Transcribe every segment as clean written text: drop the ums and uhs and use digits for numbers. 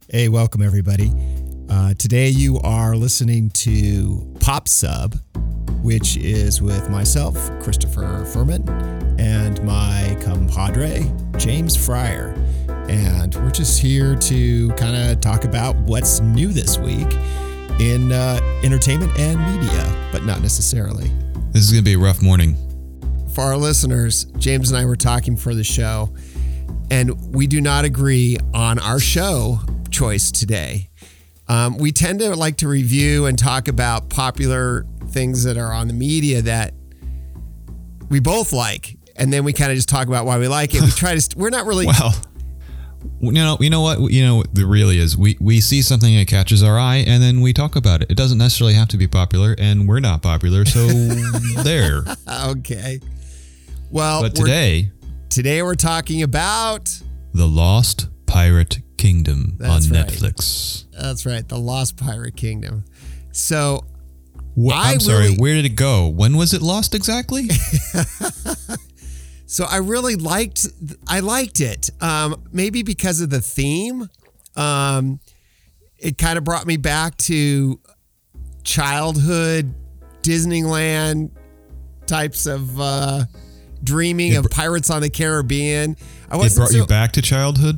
Hey, welcome everybody. Today you are listening to Pop Sub, which is with myself, Christopher Furman, and my compadre, James Fryer. And we're just here to kind of talk about what's new this week in entertainment and media, but not necessarily. This is going to be a rough morning. For our listeners, James and I were talking for the show, and we do not agree on our show choice today. We tend to like to review and talk about popular things that are on the media that we both like, and then we kind of just talk about why we like it. We try to. We're not really. Well, you know what? The really is. We see something that catches our eye, and then we talk about it. It doesn't necessarily have to be popular, and we're not popular, so there. Okay. Well, but today we're talking about The Lost Pirate Kingdom on right. Netflix. That's right, The Lost Pirate Kingdom. So, I'm sorry, where did it go? When was it lost exactly? So I really liked it. Maybe because of the theme. It kind of brought me back to childhood Disneyland types of dreaming of Pirates on the Caribbean. It brought you back to childhood?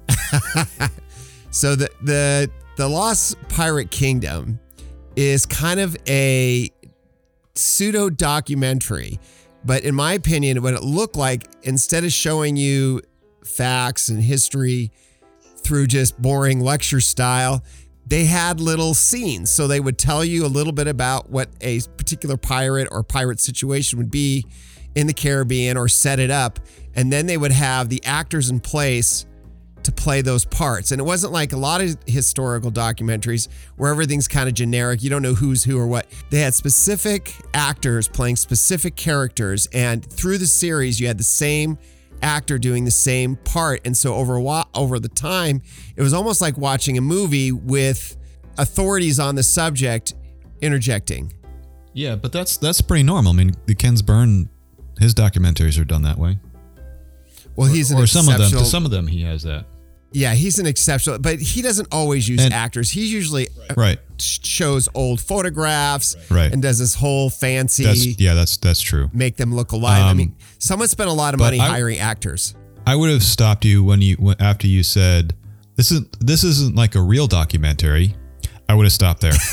So the Lost Pirate Kingdom is kind of a pseudo documentary. But in my opinion, what it looked like, instead of showing you facts and history through just boring lecture style, they had little scenes. So they would tell you a little bit about what a particular pirate or pirate situation would be in the Caribbean, or set it up. And then they would have the actors in place to play those parts. And it wasn't like a lot of historical documentaries where everything's kind of generic. You don't know who's who or what. They had specific actors playing specific characters. And through the series, you had the same actor doing the same part. And so over the time, it was almost like watching a movie with authorities on the subject interjecting. Yeah, but that's pretty normal. I mean, the Ken Burns, his documentaries are done that way. Well, he's an exceptional... To some of them, he has that. Yeah, he's an exceptional, but he doesn't always use actors. He usually shows old photographs and does this whole fancy. That's true. Make them look alive. I mean, someone spent a lot of money hiring actors. I would have stopped you after you said this isn't like a real documentary. I would have stopped there.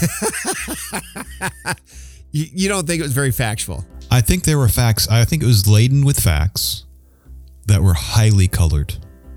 You don't think it was very factual? I think there were facts. I think it was laden with facts that were highly colored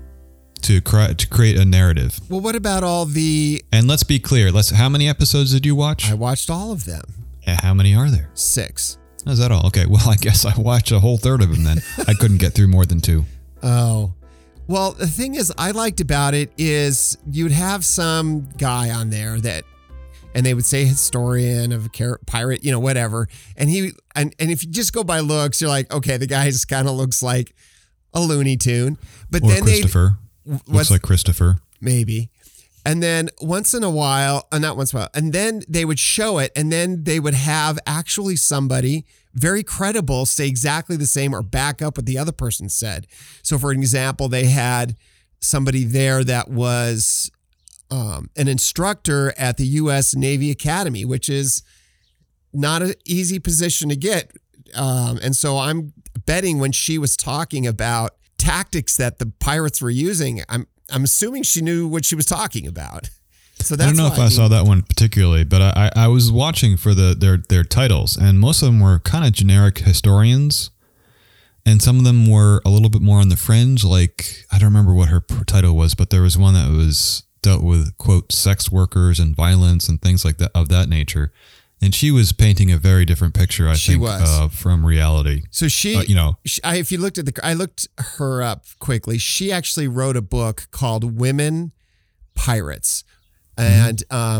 to create a narrative. Well, what about all the... And let's be clear. How many episodes did you watch? I watched all of them. How many are there? 6. Is that all? Okay. Well, I guess I watched a whole third of them then. I couldn't get through more than 2. Oh. Well, the thing I liked about it is you'd have some guy on there and they would say historian of a pirate, whatever. And if you just go by looks, you're like, okay, the guy just kind of looks like a Looney Tune. But then Christopher. Looks like Christopher. Maybe. And then once in a while, not once in a while, and then they would show it, and then they would have actually somebody very credible say exactly the same or back up what the other person said. So for an example, they had somebody there that was an instructor at the U.S. Navy Academy, which is not an easy position to get. And so I'm betting when she was talking about tactics that the pirates were using, I'm assuming she knew what she was talking about. So that's I don't know if I saw that one particularly, but I was watching for their titles, and most of them were kind of generic historians, and some of them were a little bit more on the fringe. Like, I don't remember what her title was, but there was one that was dealt with, quote, sex workers and violence and things like that of that nature. And she was painting a very different picture, I think, from reality. So if you looked at I looked her up quickly. She actually wrote a book called Women Pirates. And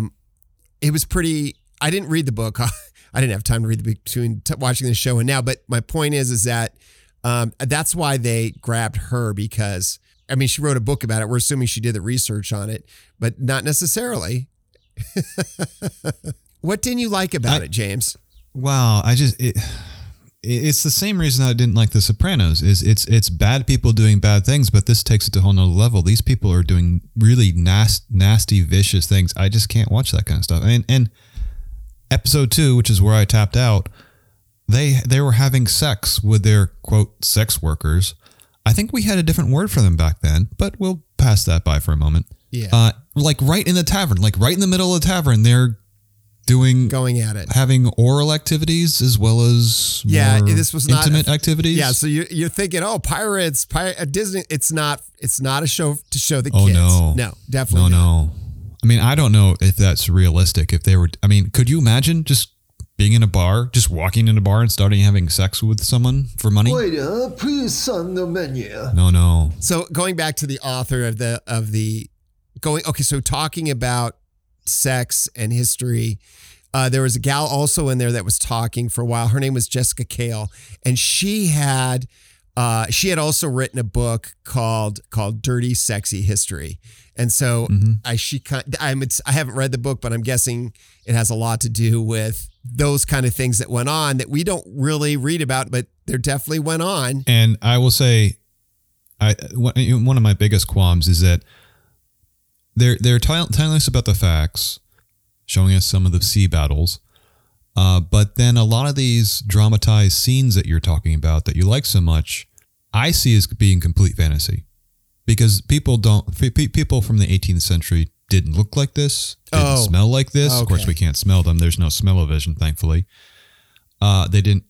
it was pretty, I didn't read the book. I didn't have time to read the book between watching the show and now. But my point is that that's why they grabbed her, because, I mean, she wrote a book about it. We're assuming she did the research on it, but not necessarily. What didn't you like about it, James? Wow. it's the same reason I didn't like The Sopranos. Is it's bad people doing bad things, but this takes it to a whole nother level. These people are doing really nasty, vicious things. I just can't watch that kind of stuff. And episode 2, which is where I tapped out, they were having sex with their quote sex workers. I think we had a different word for them back then, but we'll pass that by for a moment. Yeah. Like right in the tavern, like right in the middle of the tavern, they're going at it, having oral activities as well as this was not intimate activities. Yeah, so you're thinking, pirates, Disney. It's not a show to show the kids. No, definitely no. I mean, I don't know if that's realistic. If they were, I mean, could you imagine just being in a bar, just walking in a bar and starting having sex with someone for money? Please on the menu. No. So going back to the author so talking about sex and history, there was a gal also in there that was talking for a while. Her name was Jessica Kale, and she had also written a book called Dirty Sexy History. And so I haven't read the book, but I'm guessing it has a lot to do with those kind of things that went on that we don't really read about, but there definitely went on. And I will say, one of my biggest qualms is that they're telling us about the facts, showing us some of the sea battles, but then a lot of these dramatized scenes that you're talking about that you like so much, I see as being complete fantasy, because people from the 18th century didn't look like this, didn't smell like this. Okay. Of course, we can't smell them. There's no smell-o-vision, thankfully. They didn't.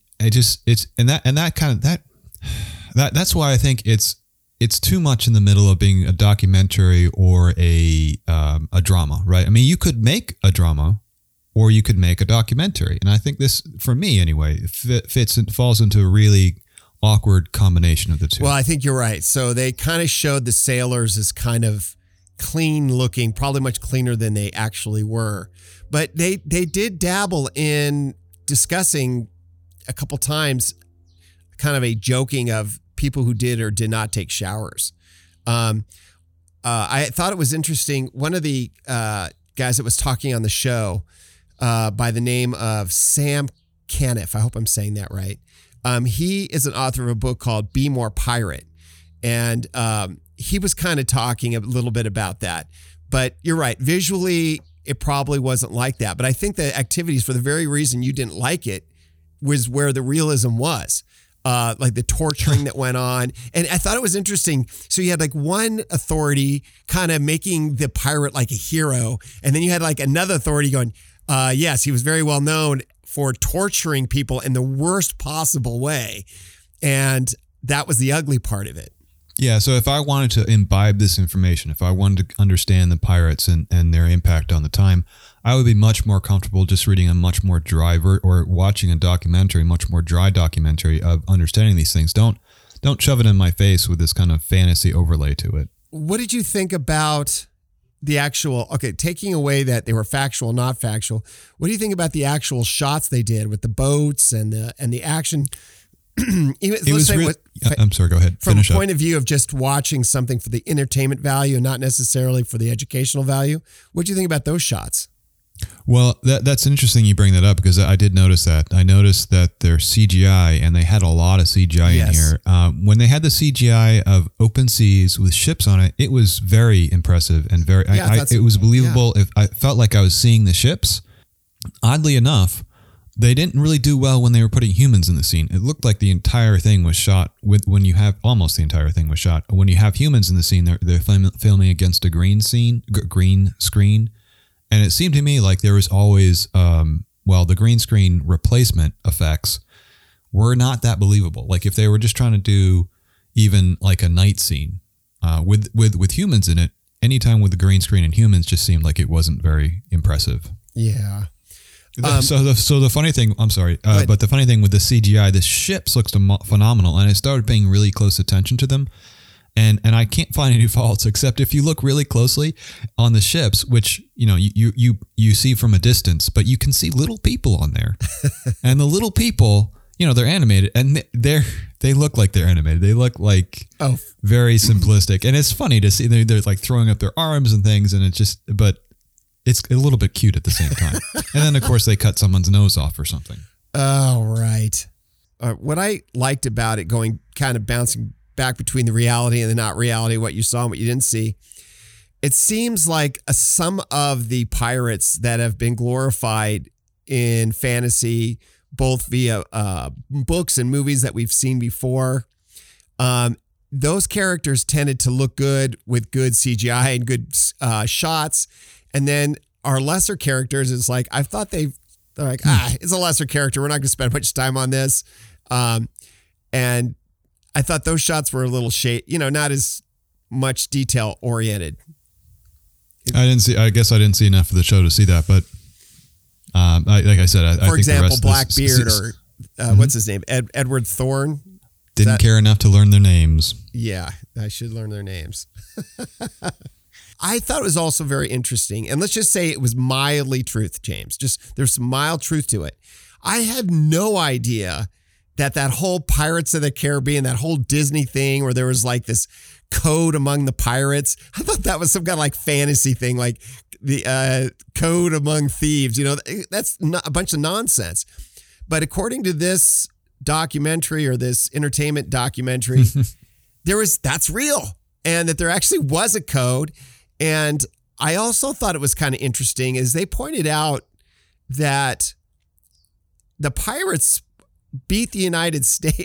That's why I think it's too much in the middle of being a documentary or a drama, right? I mean, you could make a drama or you could make a documentary. And I think this, for me anyway, falls into a really awkward combination of the two. Well, I think you're right. So they kind of showed the sailors as kind of clean looking, probably much cleaner than they actually were. But they did dabble in discussing a couple times kind of a joking of people who did or did not take showers. I thought it was interesting. One of the guys that was talking on the show by the name of Sam Caniff, I hope I'm saying that right. He is an author of a book called Be More Pirate. And he was kind of talking a little bit about that. But you're right. Visually, it probably wasn't like that. But I think the activities, for the very reason you didn't like it, was where the realism was. Like the torturing that went on. And I thought it was interesting. So you had like one authority kind of making the pirate like a hero. And then you had like another authority going, yes, he was very well known for torturing people in the worst possible way. And that was the ugly part of it. Yeah, so if I wanted to imbibe this information, if I wanted to understand the pirates and their impact on the time, I would be much more comfortable just reading a much more dry or watching a documentary, much more dry documentary of understanding these things. Don't shove it in my face with this kind of fantasy overlay to it. What did you think about the actual, taking away that they were factual, not factual, what do you think about the actual shots they did with the boats and the action? I'm sorry, go ahead. From a point of view of just watching something for the entertainment value and not necessarily for the educational value, what do you think about those shots? Well, that's interesting you bring that up, because I did notice that. I noticed that they're CGI, and they had a lot of CGI in here. When they had the CGI of open seas with ships on it, it was very impressive and very. It was believable. Yeah. If I felt like I was seeing the ships. Oddly enough, they didn't really do well when they were putting humans in the scene. It looked like the entire thing was shot when you have almost the entire thing was shot. When you have humans in the scene, they're filming against a green screen. And it seemed to me like there was always, the green screen replacement effects were not that believable. Like if they were just trying to do even like a night scene with humans in it, anytime with the green screen and humans just seemed like it wasn't very impressive. Yeah. So the funny thing, I'm sorry, but the funny thing with the CGI, the ships looks phenomenal, and I started paying really close attention to them, and I can't find any faults except if you look really closely on the ships, which you see from a distance, but you can see little people on there, and the little people, they're animated, and they look like they're animated. They look like very simplistic, and it's funny to see they're like throwing up their arms and things, and it's a little bit cute at the same time. And then, of course, they cut someone's nose off or something. Oh, right. what I liked about it, going kind of bouncing back between the reality and the not reality, what you saw and what you didn't see, it seems like some of the pirates that have been glorified in fantasy, both via books and movies that we've seen before, those characters tended to look good with good CGI and good shots. And then our lesser characters, it's like, I thought they're like, it's a lesser character. We're not going to spend much time on this. And I thought those shots were a little not as much detail oriented. I guess I didn't see enough of the show to see that, but like I said, I for think example, the rest Blackbeard or what's his name? Edward Thorne. Didn't care enough to learn their names. Yeah, I should learn their names. I thought it was also very interesting. And let's just say it was mildly truth, James. Just there's some mild truth to it. I had no idea that whole Pirates of the Caribbean, that whole Disney thing where there was like this code among the pirates. I thought that was some kind of like fantasy thing, like the code among thieves. That's not a bunch of nonsense. But according to this documentary or this entertainment documentary, that's real, and that there actually was a code. And I also thought it was kind of interesting is they pointed out that the pirates beat the United States,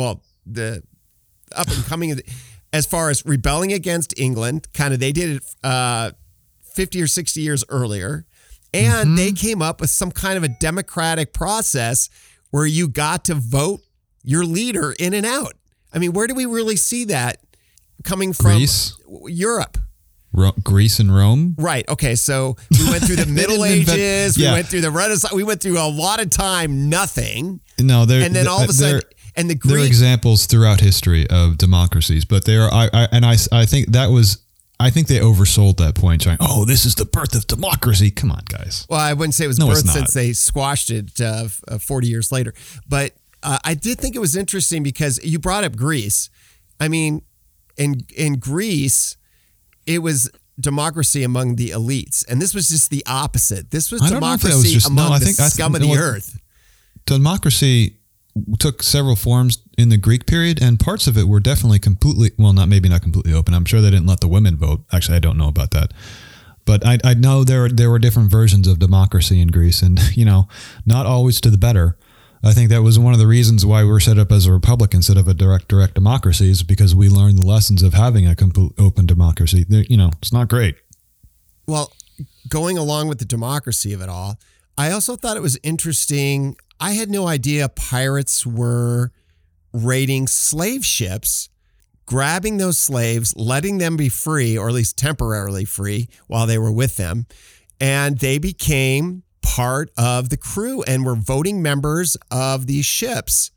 the up and coming as far as rebelling against England, kind of they did it 50 or 60 years earlier. And they came up with some kind of a democratic process where you got to vote your leader in and out. I mean, where do we really see that coming from? Greece? Europe. Greece and Rome? Right. Okay. So we went through the Middle Ages. We went through the Renaissance. We went through a lot of time, nothing. No, and then all of a sudden, and the Greek. There are examples throughout history of democracies, but they are. I think that was. I think they oversold that point, saying, "Oh, this is the birth of democracy." Come on, guys. Well, I wouldn't say it was birth since they squashed it 40 years later, but I did think it was interesting because you brought up Greece. I mean, in Greece, it was democracy among the elites, and this was just the opposite. This was democracy among the scum of the earth. Democracy took several forms in the Greek period, and parts of it were definitely maybe not completely open. I'm sure they didn't let the women vote. Actually, I don't know about that. But I know there were different versions of democracy in Greece, and not always to the better. I think that was one of the reasons why we were set up as a republic instead of a direct democracy, is because we learned the lessons of having a complete open democracy. It's not great. Well, going along with the democracy of it all, I also thought it was interesting. I had no idea pirates were raiding slave ships, grabbing those slaves, letting them be free, or at least temporarily free while they were with them. And they became part of the crew and were voting members of these ships.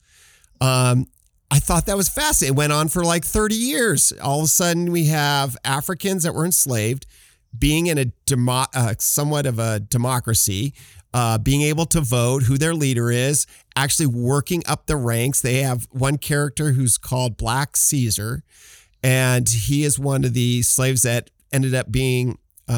I thought that was fascinating. It went on for like 30 years. All of a sudden we have Africans that were enslaved being in a somewhat of a democracy, being able to vote who their leader is, actually working up the ranks. They have one character who's called Black Caesar, and he is one of the slaves that ended up being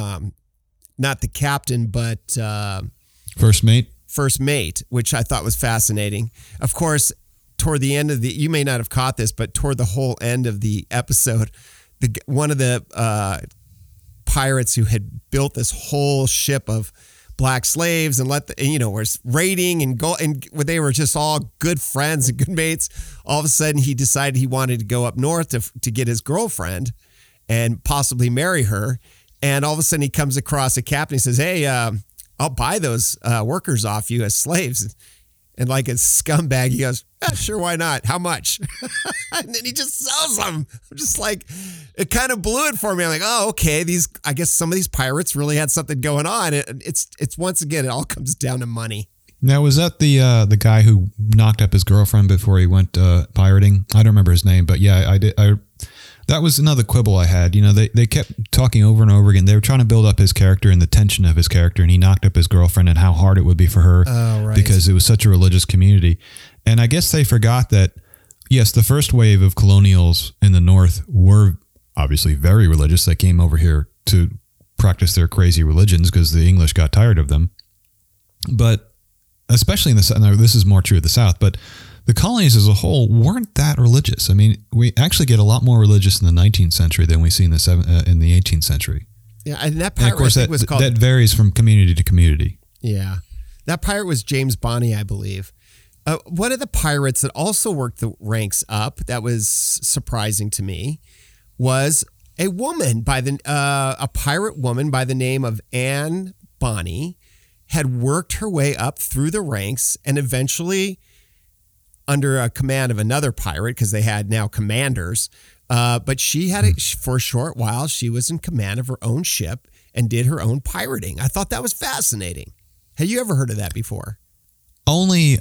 not the captain, but first mate, which I thought was fascinating. Of course, toward the end of you may not have caught this, but toward the whole end of the episode, one of the pirates who had built this whole ship of black slaves and was raiding and they were just all good friends and good mates. All of a sudden he decided he wanted to go up north to get his girlfriend and possibly marry her. And all of a sudden he comes across a captain. He says, "Hey, I'll buy those workers off you as slaves." And like a scumbag, he goes, "Sure, why not? How much?" And then he just sells them. I'm just like, it kind of blew it for me. I'm like, oh, okay. I guess some of these pirates really had something going on. It's once again, it all comes down to money. Now, was that the guy who knocked up his girlfriend before he went pirating? I don't remember his name, but yeah, I did. That was another quibble I had. They kept talking over and over again. They were trying to build up his character and the tension of his character, and he knocked up his girlfriend and how hard it would be for her because it was such a religious community. And I guess they forgot that, yes, the first wave of colonials in the North were obviously very religious. They came over here to practice their crazy religions because the English got tired of them. But especially in the South, now this is more true of the South, but the colonies as a whole weren't that religious. I mean, we actually get a lot more religious in the 19th century than we see in the 18th century. Yeah, and that pirate, and of course, was called... that varies from community to community. Yeah. That pirate was James Bonney, I believe. One of the pirates that also worked the ranks up, that was surprising to me, was a woman a pirate woman by the name of Anne Bonny, had worked her way up through the ranks and eventually, under a command of another pirate, because they had now commanders, but she had for a short while, she was in command of her own ship and did her own pirating. I thought that was fascinating. Have you ever heard of that before? Only,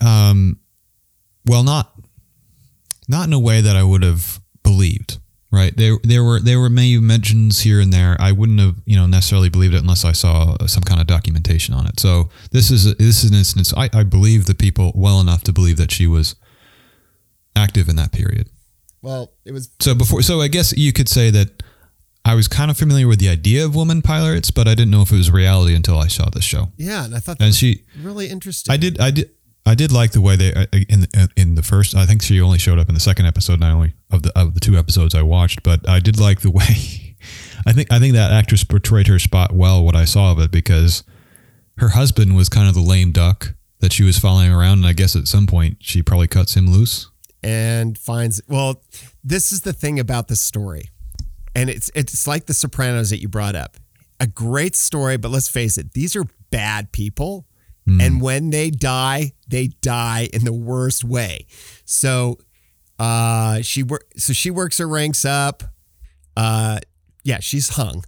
well, not in a way that I would have believed. Right. There were many mentions here and there. I wouldn't have, necessarily believed it unless I saw some kind of documentation on it. So this is an instance. I believe the people well enough to believe that she was active in that period. Well, it was so I guess you could say that I was kind of familiar with the idea of woman pirates, but I didn't know if it was reality until I saw this show. Yeah, and I thought that was really interesting. I did like the way they in the first. I think she only showed up in the second episode, not only of the 2 episodes I watched, but I did like the way. I think that actress portrayed her spot well. What I saw of it, because her husband was kind of the lame duck that she was following around, and I guess at some point she probably cuts him loose and finds. Well, this is the thing about this story, and it's like The Sopranos that you brought up. A great story, but let's face it, these are bad people. And when they die in the worst way. So she works her ranks up. She's hung.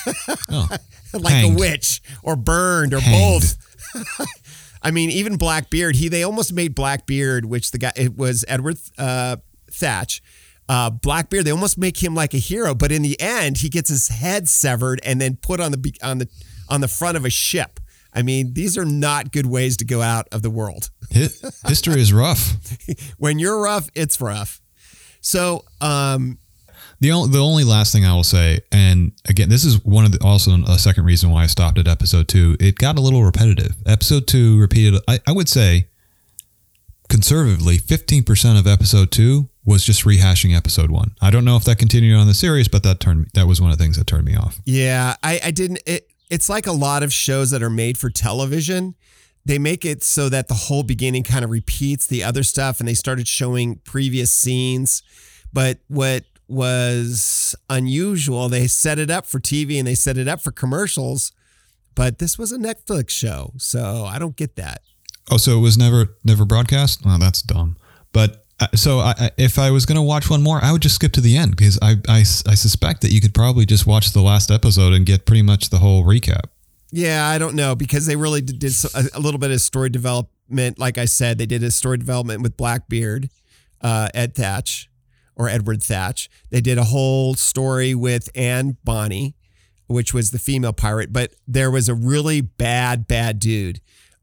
Like hanged. A witch, or burned, or hanged. Both. I mean, even Blackbeard, they almost made Blackbeard, which it was Edward Thatch. Blackbeard, they almost make him like a hero, but in the end, he gets his head severed and then put on the front of a ship. I mean, these are not good ways to go out of the world. History is rough. When you're rough, it's rough. So, the only last thing I will say, and again, this is also a second reason why I stopped at episode 2. It got a little repetitive. Episode 2 repeated. I would say, conservatively, 15% of episode 2 was just rehashing episode 1. I don't know if that continued on the series, but that was one of the things that turned me off. Yeah, I didn't. It's like a lot of shows that are made for television. They make it so that the whole beginning kind of repeats the other stuff, and they started showing previous scenes. But what was unusual, they set it up for TV and they set it up for commercials, but this was a Netflix show, so I don't get that. Oh, so it was never broadcast? Well, that's dumb. But if I was going to watch one more, I would just skip to the end, because I suspect that you could probably just watch the last episode and get pretty much the whole recap. Yeah, I don't know, because they really did a little bit of story development. Like I said, they did a story development with Blackbeard, Edward Thatch. They did a whole story with Anne Bonny, which was the female pirate, but there was a really bad dude.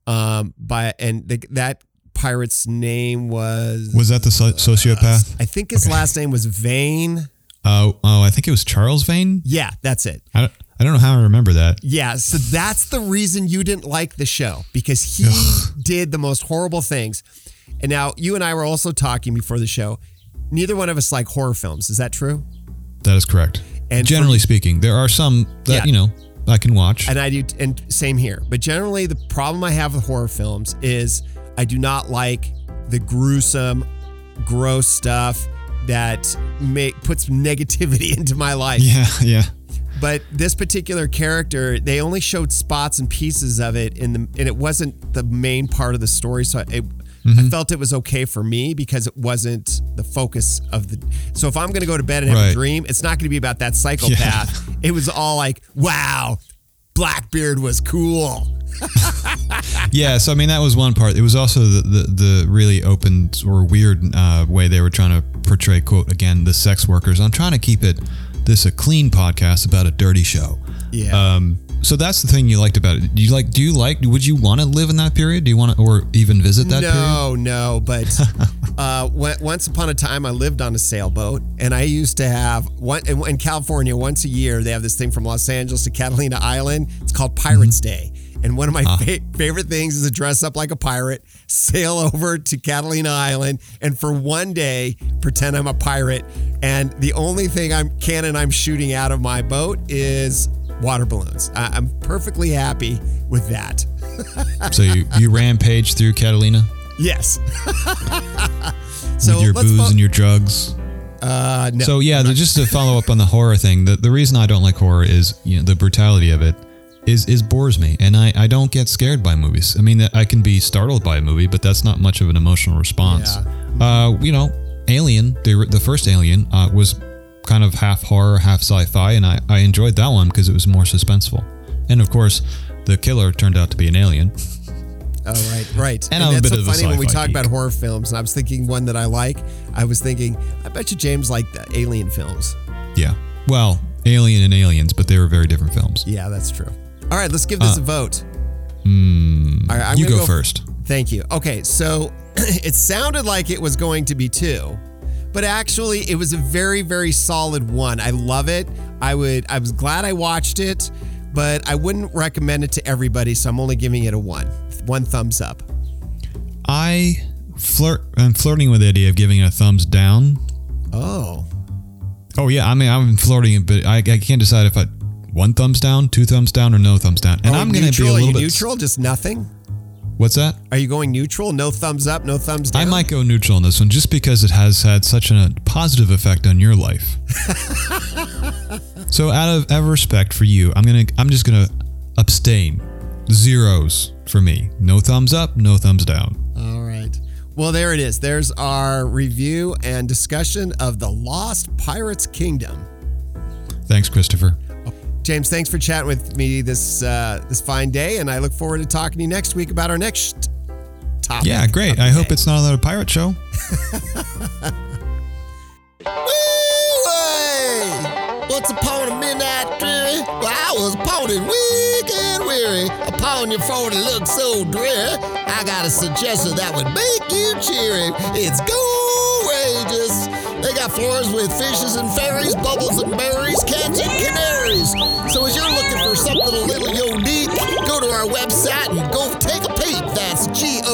That pirate's name was that the sociopath? I think his last name was Vane. I think it was Charles Vane. Yeah, that's it. I don't know how I remember that. Yeah, so that's the reason you didn't like the show, because he did the most horrible things. And now you and I were also talking before the show. Neither one of us like horror films. Is that true? That is correct. And generally speaking, there are some that I can watch, and I do, and same here. But generally, the problem I have with horror films is I do not like the gruesome, gross stuff that puts negativity into my life. Yeah. But this particular character, they only showed spots and pieces of it, and it wasn't the main part of the story. So I felt it was okay for me, because it wasn't the focus of the. So if I'm going to go to bed and have a dream, it's not going to be about that psychopath. Yeah. It was all like, wow, Blackbeard was cool. Yeah, so I mean, that was one part. It was also the really open or weird way they were trying to portray, quote, again, the sex workers. I'm trying to keep a clean podcast about a dirty show. Yeah. So that's the thing you liked about it. Would you want to live in that period? Do you want to, or even visit that period? No, but once upon a time I lived on a sailboat, and I used to have in California, once a year, they have this thing from Los Angeles to Catalina Island. It's called Pirates Day. And one of my favorite things is to dress up like a pirate, sail over to Catalina Island, and for one day pretend I'm a pirate. And the only thing I'm shooting out of my boat is water balloons. I'm perfectly happy with that. So you rampage through Catalina? Yes. With your booze and your drugs? No. So yeah, just to follow up on the horror thing, the reason I don't like horror is the brutality of it is bores me, and I don't get scared by movies. I mean, I can be startled by a movie, but that's not much of an emotional response. Yeah. Alien, the first Alien, was kind of half horror, half sci-fi, and I enjoyed that one because it was more suspenseful. And of course, the killer turned out to be an alien. Oh, right. And I'm a bit of a funny when we talk geek. about horror films, and I was thinking one that I like. I was thinking, I bet you James liked the Alien films. Yeah. Well, Alien and Aliens, but they were very different films. Yeah, that's true. All right, let's give this a vote. All right, I'm you go first. Thank you. Okay, so it sounded like it was going to be 2, but actually it was a very, very solid 1. I love it. I was glad I watched it, but I wouldn't recommend it to everybody, so I'm only giving it a 1. 1 thumbs up. I'm flirting with the idea of giving it a thumbs down. Oh yeah. I mean, I'm flirting, but I can't decide if 1 thumbs down, 2 thumbs down, or no thumbs down. And I'm going to be a little bit neutral, just nothing. What's that? Are you going neutral? No thumbs up, no thumbs down? I might go neutral on this one just because it has had such a positive effect on your life. So out of respect for you, I'm just gonna abstain. Zeros for me. No thumbs up, no thumbs down. All right. Well, there it is. There's our review and discussion of The Lost Pirates Kingdom. Thanks, Christopher. James, thanks for chatting with me this fine day, and I look forward to talking to you next week about our next topic. Yeah, great. I hope it's not another pirate show. Once upon a midnight dreary, well, I was pounding weak and weary. Upon your 40 look so dreary, I got a suggestion that would make you cheery. It's Go-rageous. They got floors with fishes and fairies, bubbles and berries, cats and canaries. So as you're looking for something a little unique, go to our website and go take a peek. That's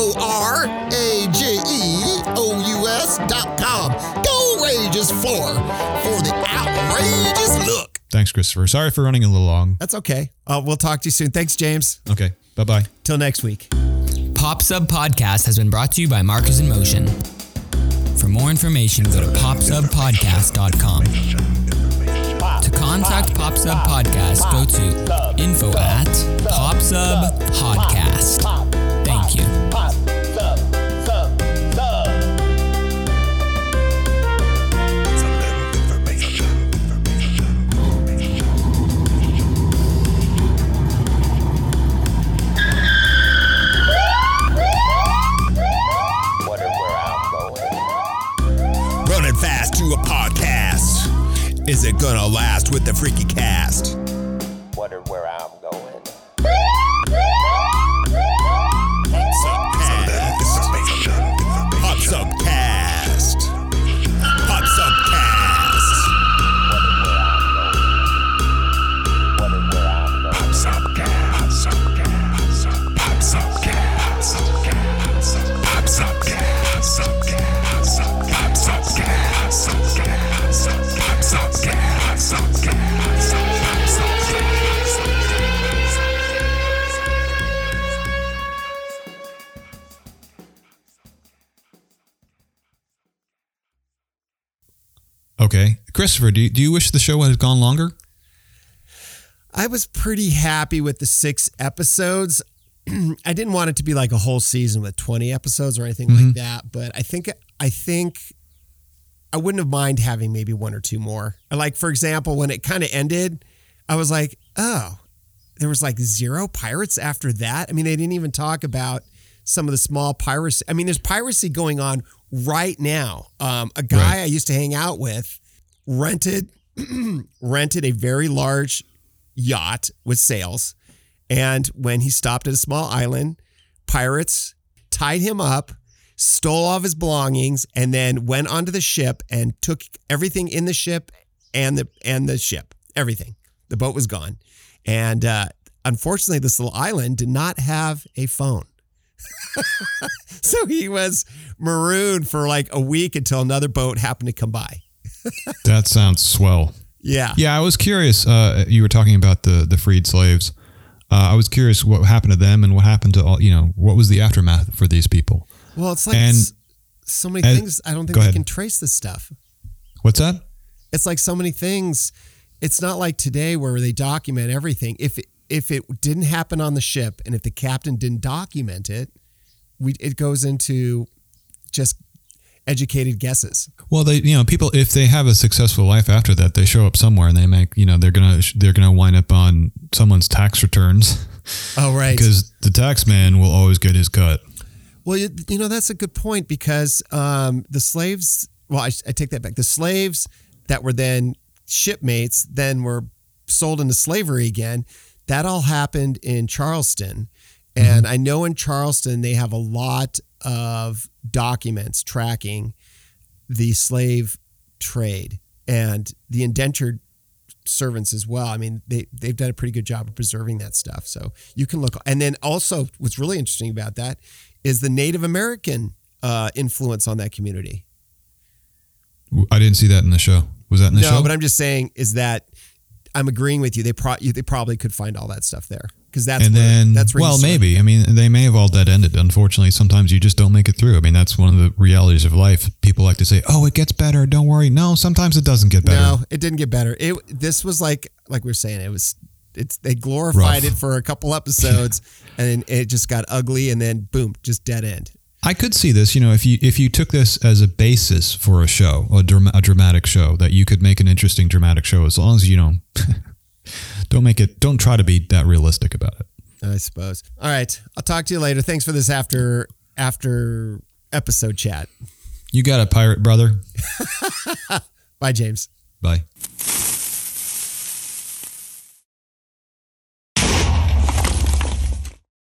GORAGEOUS.com. Go-rageous floor for the outrageous look. Thanks, Christopher. Sorry for running a little long. That's okay. We'll talk to you soon. Thanks, James. Okay. Bye-bye. Till next week. Pop Sub Podcast has been brought to you by Marcus in Motion. For more information, go to popsubpodcast.com. To contact Pop Sub Podcast, go to info@popsubpodcast. Thank you. Running fast to a podcast. Is it gonna last with the freaky cast? Wonder where I'm going. Pops Up Cast. Pops Up Cast. Pops Up Cast. Pops Up Cast. Pops Up Cast. Pops Up Cast. Pops Up Cast. Okay. Christopher, do you wish the show had gone longer? I was pretty happy with the 6 episodes. I didn't want it to be like a whole season with 20 episodes or anything like that, but I think I wouldn't have mind having maybe 1 or 2 more. Like, for example, when it kind of ended, I was like, oh, there was like 0 pirates after that. I mean, they didn't even talk about some of the small piracy. I mean, there's piracy going on right now. A guy I used to hang out with rented a very large yacht with sails. And when he stopped at a small island, pirates tied him up, stole all of his belongings, and then went onto the ship and took everything in the ship and the ship, everything. The boat was gone. And unfortunately, this little island did not have a phone. So he was marooned for like a week until another boat happened to come by. That sounds swell. Yeah. Yeah, I was curious. You were talking about the freed slaves. I was curious what happened to them and what happened to all, what was the aftermath for these people? Well, it's like so many things. I don't think we can trace this stuff. What's that? It's like so many things. It's not like today where they document everything. If it didn't happen on the ship and if the captain didn't document it, it goes into just educated guesses. Well, people, if they have a successful life after that, they show up somewhere and they make, they're gonna wind up on someone's tax returns. Oh, right. Because the tax man will always get his cut. Well, that's a good point because the slaves. Well, I take that back. The slaves that were then shipmates then were sold into slavery again. That all happened in Charleston. And I know in Charleston, they have a lot of documents tracking the slave trade and the indentured servants as well. I mean, they've done a pretty good job of preserving that stuff. So you can look. And then also what's really interesting about that is the Native American influence on that community. I didn't see that in the show. Was that in the show? No, but I'm just saying is that I'm agreeing with you. They probably could find all that stuff there because that's where. Well, maybe. I mean, they may have all dead ended. Unfortunately, sometimes you just don't make it through. I mean, that's one of the realities of life. People like to say, "Oh, it gets better. Don't worry." No, sometimes it doesn't get better. No, it didn't get better. This was like we were saying. They glorified it for a couple episodes, and then it just got ugly, and then boom, just dead end. I could see this, if you took this as a basis for a show, a dramatic show, that you could make an interesting dramatic show as long as you don't try to be that realistic about it. I suppose. All right, I'll talk to you later. Thanks for this after episode chat. You got it, pirate brother. Bye, James. Bye.